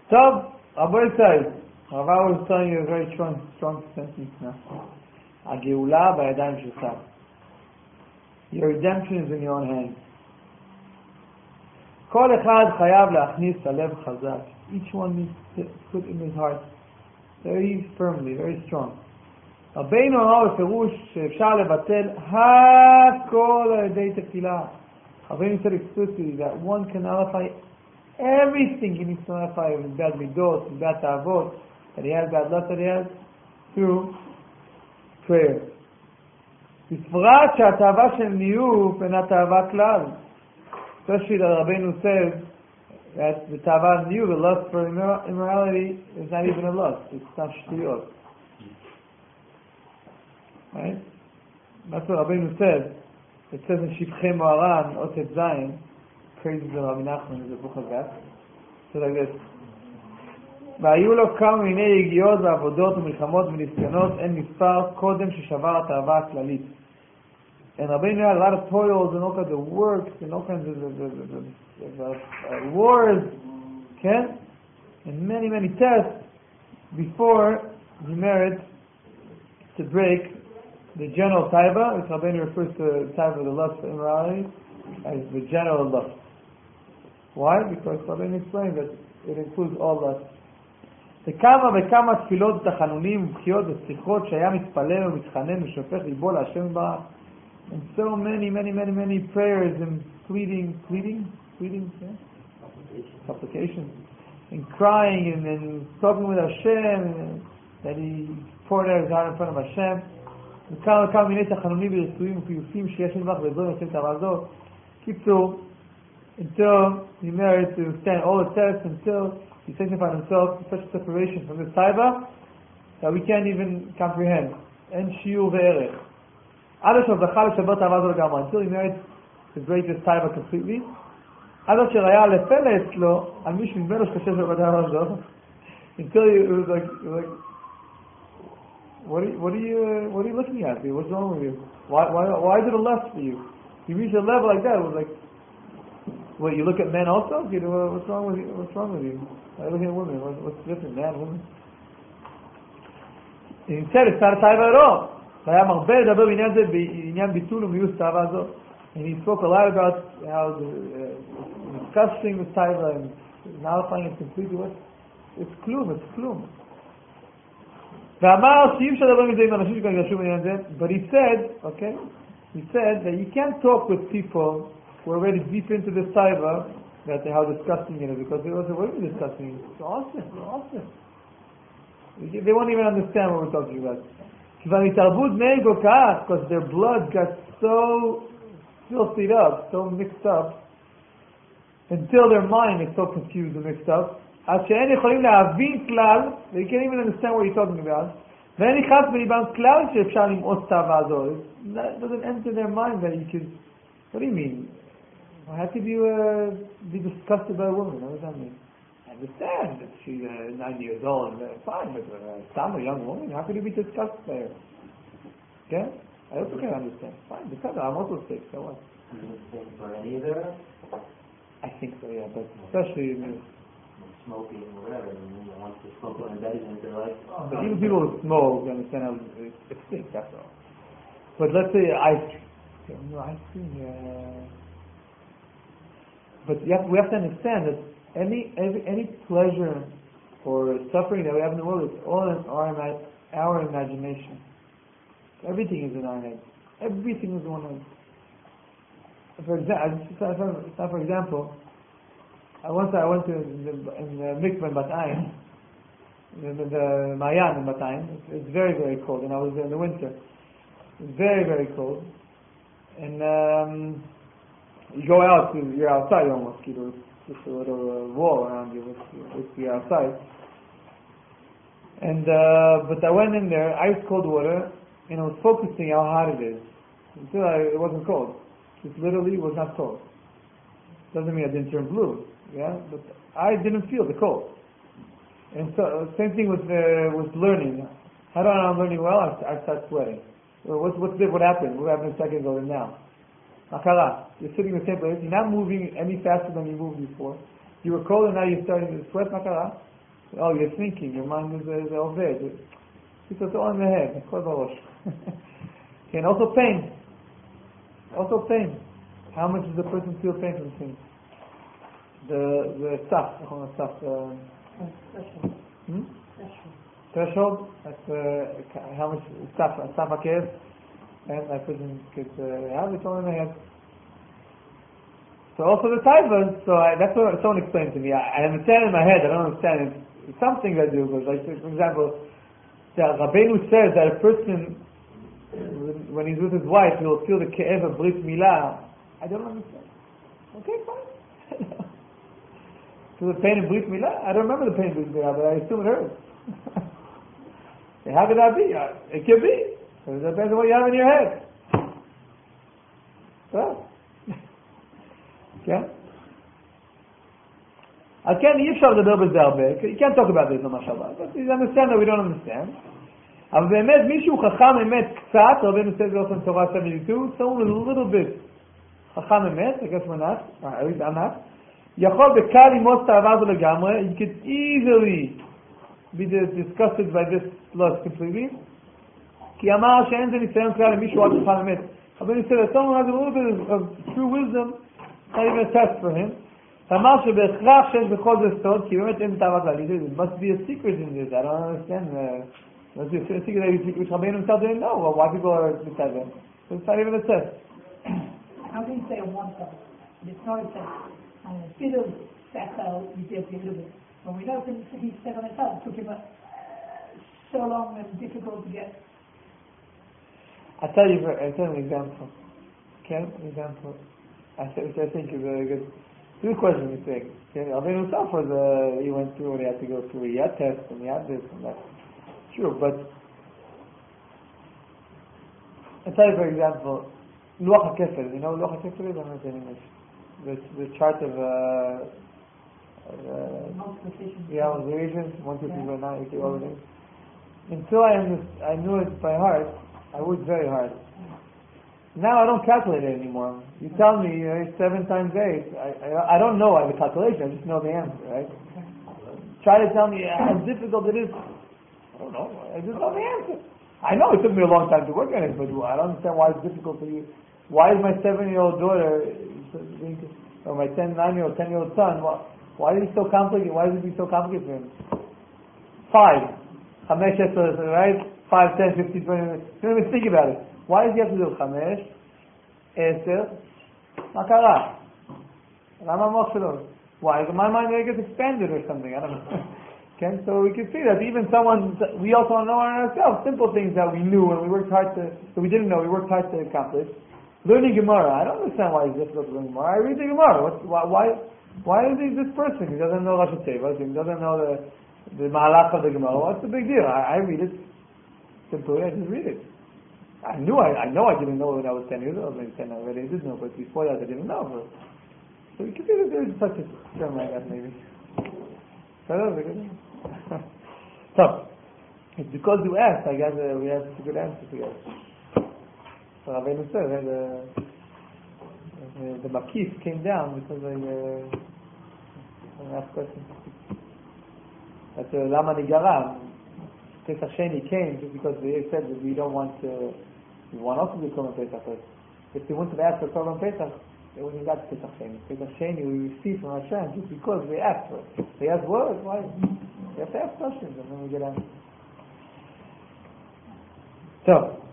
So, Rabbi says, Rabbi was telling you a very strong sentence now. הגאולה בידיים שלך. Your redemption is in your own hands. כל אחד חייב להכניס הלב חזק. Each one needs to put in his heart very firmly, very strong. רבינו אמר בפירוש שאפשר לבטל הכל על ידי תפילה. רבינו said explicitly that one can nullify everything he needs to nullify with bad midot, with bad ta'avot, that he has, bad lust that he has, through prayer. בפרט שהתאווה של ניוף אינה תאווה כלל. Especially that Rabbeinu says that the tava niyu, the lust for immorality, is not even a lust. It's not shtuyot. Right? That's what Rabbeinu said. It says in Shivchei Moharan, Otet Zayin, praises of Rabbi Nachman in the book of that. So like this. והיו לו כמה מיני יגיעות ועבודות ומלחמות וניסיונות אין מספר קודם ששבר התאווה הכללית. And Rabbeinu had a lot of toils and all kinds of works and all kinds of wars, okay? And many tests before he merits to break the general taiva, which Rabbeinu refers to taiva, the lust for immorality, as the general lust. Why? Because Rabbeinu explained that it includes all lust. וכמה וכמה תפילות ותחנונים ובכיות ושיחות שהיה מתפלל ומתחנן ושופך ליבו להשם יתברך. And so many prayers and pleading, yeah? Supplication, and crying and talking with Hashem, and that he poured out his heart in front of Hashem. וכמה מיני תחנונים ורצויים ופיוסים שיש לבך ועזור לשם תאווה זו. קיצור, until he merits to stand all the tests, until he sanctified himself in such a separation from this taiva that we can't even comprehend. אין שיעור וערך. until he merits to break this taiva completely. until it was like what are you looking at? What's wrong with you? Why is it a lust for you? You reach a level like that, it was like, what, you look at men also? What's wrong with you? What's wrong with you? Why are you looking at women? What's the difference, man, women? And he said it's not a taiva at all. והיה מרבה לדבר בעניין זה בעניין ביטול ומיוס תאווה הזאת. And he spoke a lot about how discussing the taiva and nullifying it completely. It's כלום. ואמר שאי אפשר לדבר מזה עם אנשים שכבר יגרשו בעניין זה. But he said that you can't talk with people who are already deep into this taiva, that how disgusting it is, because they will say, what are you discussing? It's awesome. They won't even understand what we're talking about. Because their blood got so filthied up, so mixed up, until their mind is so confused and mixed up, they can't even understand what you're talking about. That doesn't enter their mind that you could. What do you mean? How could you be disgusted by a woman? What does that mean? I understand that she's 9 years old, fine, but some a young woman, how could you be disgusted by her? Okay? I also can understand. Fine, because I'm also sick, so what? Is it the same for any of them? I think so, yeah, but especially smoking or whatever. Once they smoke on embedded in their life. But even people who smoke understand how it stinks, that's all. But let's say ice cream. Ice cream, yeah. But we have to understand that any pleasure or suffering that we have in the world is all in our imagination. Everything is in our head. Everything is in our head. For example, I went to the mikveh in Bat Ayin, the Mayan in Bat Ayin. It's very cold, and I was there in the winter. It's very cold, and you go out, you're outside almost. It's just a little wall around you if you're outside. And but I went in there, ice cold water, and I was focusing how hot it is. Until it wasn't cold. It literally was not cold. Doesn't mean I didn't turn blue, yeah. But I didn't feel the cold. And so same thing with learning. How do I know I'm learning well? I start sweating. Well, what happened? What happened a second ago and now? Makara, you're sitting in the same place. You're not moving any faster than you moved before. You were cold and now you're starting to sweat. Makara. Oh, you're thinking, your mind is over there. It's all in the head. And also pain. Also pain. How much does the person feel pain from things? The stuff. Threshold. That's how much stuff I care. And that person could have it all in the head. So also the taivas, that's what someone explained to me. I understand in my head, I don't understand it. It's something I do, but like for example, Rabbeinu says that a person, when he's with his wife, he will feel the ke'ev of brit milah. I don't understand. Okay, fine. So the pain of brit milah? I don't remember the pain of brit milah, but I assume it hurts. How could that be? It could be. It depends on what you have in your head. So. כן? אז כן, אי אפשר לדבר בזה הרבה, you can't talk about this no much about, but you understand that we don't understand. אבל באמת, מישהו חכם אמת קצת, רבנו says also in Torah 72, someone a little bit חכם אמת, I guess we're not, at least I'm not, יכול בקל ללמוד את האהבה הזו לגמרי, you could easily be disgusted by this lust completely, כי אמר שאין זה ניסיון כלל למישהו רק חכם אמת. רבנו said that someone has a little bit of true wisdom, not even a test for him. אמר שבהכרח שיש בכל זה סוד, כי באמת אין תאווה כללית. It must be a secret in this. I don't understand. Must be a secret which Rabbeinu himself didn't know. Well, why people are deciding. So it's not even a test. How can you say on one side? It's not a test. And a bit of satire you get a little bit. When we know things he said on his own, it took him so long and difficult to get. I'll tell you an example. Okay? An example. I think is a good question you think. Okay, Rabbeinu himself he went through what he had to go through. He had tests and he had this and that. Sure, but I'll tell you for example, Luach HaKefer. You know what Luach HaKefer is? I don't know in English. The chart of multiplications, 1, 2, 3, 4, 9, 8, all the things. Until I knew it by heart, I worked very hard. Now I don't calculate it anymore. You tell me 7 times 8. I don't know the calculation. I just know the answer, right? Try to tell me how difficult it is. I don't know. I just know the answer. I know it took me a long time to work on it, but I don't understand why it's difficult for you. Why is my 7-year-old daughter or my 9-year-old, 10-year-old son? Why is it so complicated? Why is it so complicated for him? 5, 5, right? 5, 10, 15, 20 minutes. You don't even think about it. Why does he have to do 5, 10? מה קרה? למה המוח שלו? Why? My mind gets expanded or something. I don't know. Okay? So we can see that even we also don't know ourselves, simple things that we knew and we worked hard that we didn't know, we worked hard to accomplish. Learning Gemara. I don't understand why it's difficult to learn Gemara. I read the Gemara. Why is he this person? He doesn't know Rosh Hashanah. He doesn't know the Mahalach of the Gemara. What's the big deal? I read it simply. I just read it. I know I didn't know when I was 10 years old. Maybe 10 I already did know, but before that I didn't know. So you can see that there's such a term like that maybe. So, it's because you asked, I guess we have a good answer together. So Rabbeinu said the Makif came down because I asked questions. That Lama Nigara, Pesach Sheni came just because they said that we want also to do Korban Pesach. If they wanted to ask for Korban Pesach, they wouldn't have got Pesach Sheni. Pesach Sheni we receive from Hashem just because they asked for it. They ask words, why? You have to ask questions and then we get answers. So,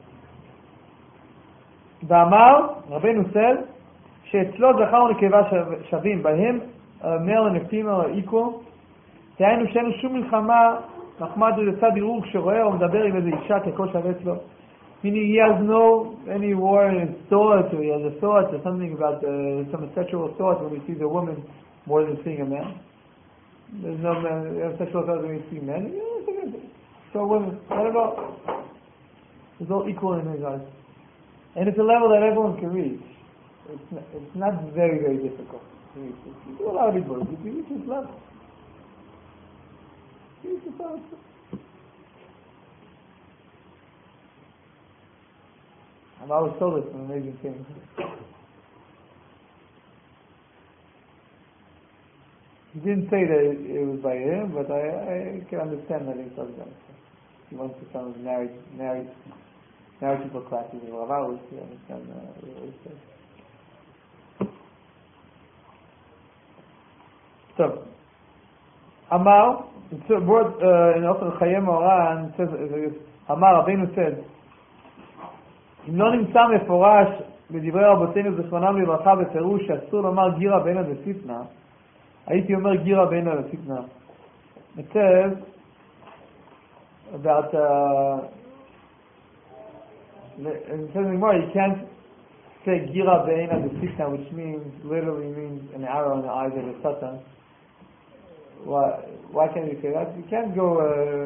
ואמר, רבנו said, שאצלו זכר ונקבה שווים, בהם male and female are equal. דהיינו שאין שום מלחמה מחמד לצד ערעור כשרואה או מדבר עם איזה אישה ככל שווה אצלו. Meaning he has no any war in his thoughts, or he has a thought or something about some sexual thought when he sees a woman more than seeing a man. There's no sexual thought when he sees men. So women, let it go. It's all equal in his eyes. And it's a level that everyone can reach. It's not very, very difficult to reach. You do a lot of these words. You can reach this level. You reach this level. I've always told us some amazing things. He didn't say that it was by him, but I can understand that he was done. He went to some of the married people classes in Rav Alus. You understand what he said. So, Amar, it's a word in Ofen Chaye Moran, it says, Amar, Rabbeinu said, אם לא נמצא מפורש בדברי רבותינו זכרונם לברכה בפירוש שאסור לומר גירה בינה דסיטנה, הייתי אומר גירה בינה דסיטנה. It says about it says anymore, you can't say gira beina desitna, which literally means an arrow in the eyes of the Satan. Why can't you say that? You can't go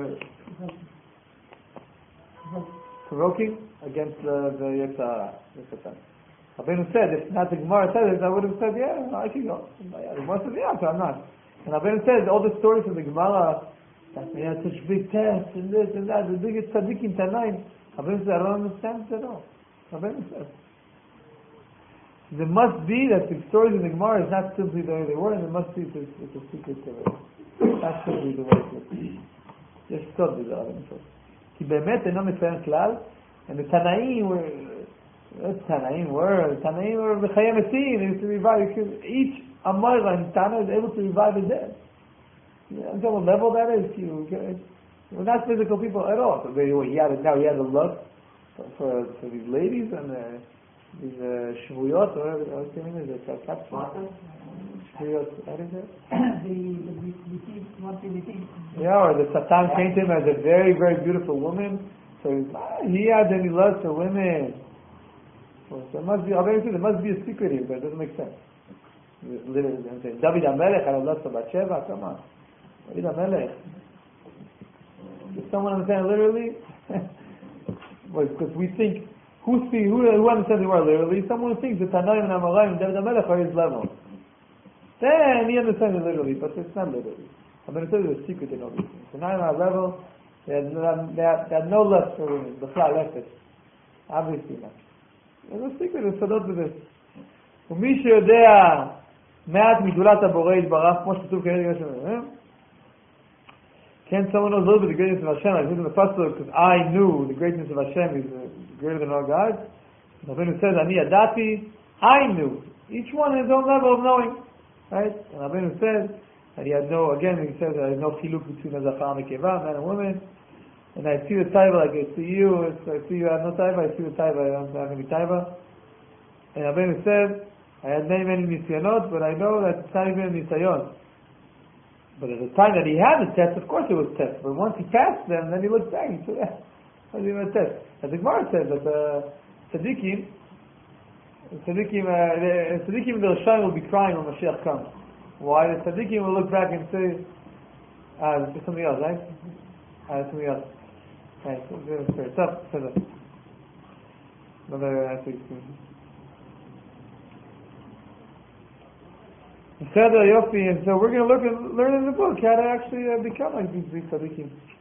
provoking against the Satan. Rabbeinu said, if not the Gemara said it, I would have said, yeah, I can go. The Gemara says, yeah, so I'm not. And Rabbeinu says, all the stories of the Gemara, that we had such big tests and this and that, the biggest tzaddikim tonight. Rabbeinu says, I don't understand it at all. Rabbeinu says, there must be that the stories in the Gemara is not simply the way they were, and there must be it's a secret to it. Not simply the way it is. There's still the Rabbeinu says. כי באמת אינו מציין כלל, and the Tanaim were בחיי מתים, they used to revive, each Amoira in Tana is able to revive the dead. You know what level that is? We're not physical people at all. So he had a look for these ladies and these shvuyot, or whatever the name is, shvuyot, what is it? Yeah, or the Satan came to him as a very, very beautiful woman. So he had any lust for women. So there must be a secret here, but it doesn't make sense. Literally, David HaMelech had a lust for Bathsheba. Come on, David HaMelech. Does someone understand literally? Well, because we think who understands the word literally? Someone who thinks that Tanaim and Amoraim and David HaMelech are his level. Then he understands it literally, but it's not literally. I'm going to tell you the secret in all these things. Tanaim are level. They had no lust for women. The flat left it. Obviously not. There's a secret. It's sodot with this. ומי שיודע מעט מגדולת הבורא יתברך, כמו שכתוב כרגע שם, can someone knows a little bit the greatness of Hashem? I said in the first book, because I knew the greatness of Hashem is greater than all gods. Rabbeinu says, Ani Yadati, I knew. Each one has his own level of knowing. Right? And Rabbeinu says that he had no, again, he says there is no chiluk between a zachar and a keva, man and woman. And I see the taiva like I see you, I see you have no taiva, I see the taiva, I don't have any taiva. And Rabbeinu says, I had many nisyanot, but I know that it's not even a nisayon. But at the time that he had the test, of course it was test. But once he passed them, then he looked back and he said, wasn't even a test. As the Gemara says that the tzaddikim in the Rishayim will be crying when Mashiach comes. Why? The tzaddikim will look back and say, there's something else, right? There's something else. Right, it's up. Another thing. And so we're going to learn in the book how to actually become like these tzaddikim.